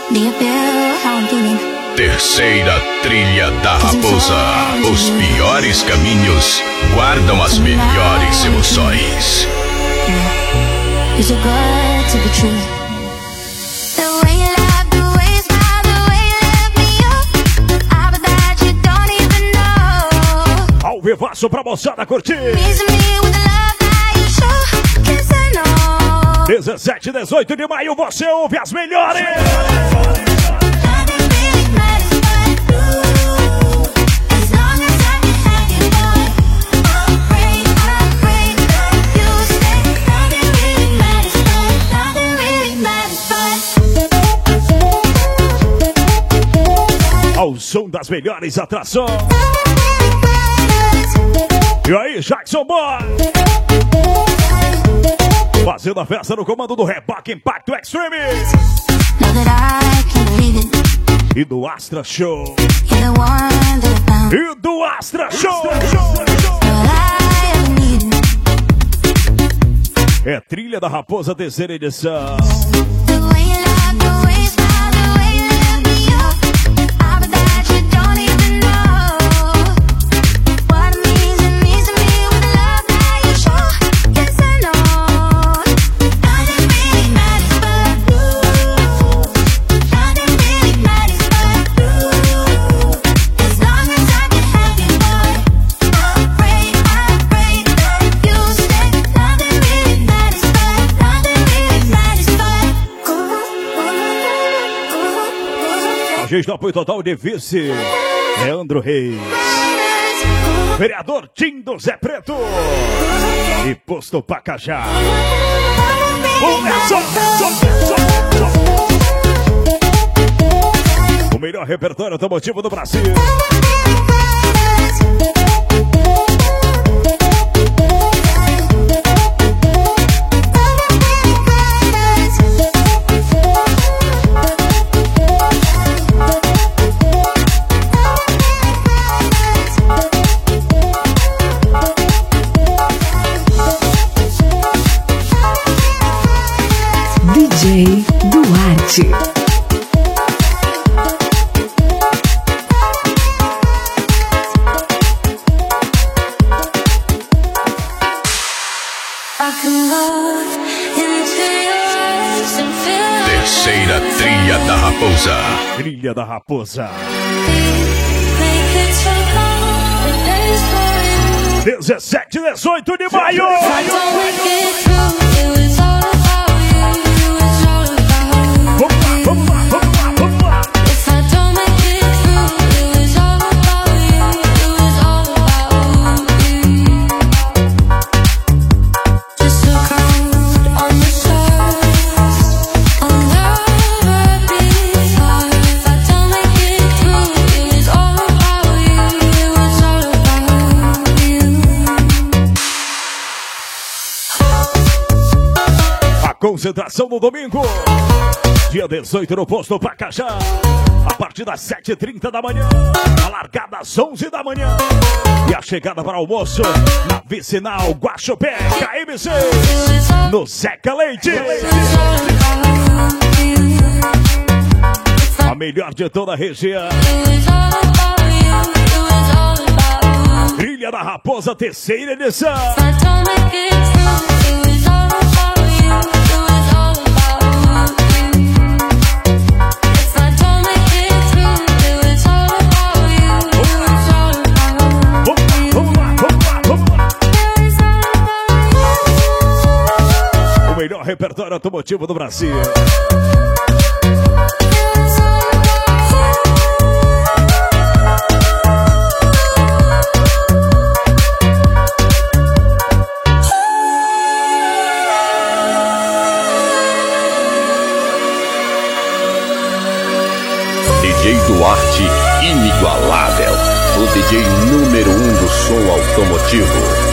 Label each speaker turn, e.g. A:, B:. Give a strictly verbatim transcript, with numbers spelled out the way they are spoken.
A: Terceira trilha da Raposa. Os piores caminhos guardam as melhores emoções.
B: Ao vivaço pra moçada curtir. dezessete e dezoito de maio você ouve as melhores. Ao som das melhores atrações. E aí, Jackson Boy? Fazendo a festa no comando do Reboque Impacto Extreme. E do Astra Show. E do Astra Show. É Trilha da Raposa, terceira edição. A gente no apoio total de vice Leandro Reis, vereador Tim do Zé Preto e posto Pacajá. Começou! O melhor repertório automotivo do Brasil.
C: D J Duarte.
A: Terceira trilha da Raposa.
B: Trilha da Raposa. dezessete e dezoito de maio. Vamos lá, vamos lá, vamos lá, vamos lá. A concentração no domingo. Dia dezoito no posto Pacajá, a partir das sete e trinta da manhã, a largada às onze da manhã e a chegada para o almoço na Vicinal Guaxupé, K M C, no Zeca Leite. A melhor de toda a região. Trilha da Raposa, terceira edição. O melhor repertório automotivo do Brasil.
A: D J Duarte, inigualável. O D J número um do som automotivo.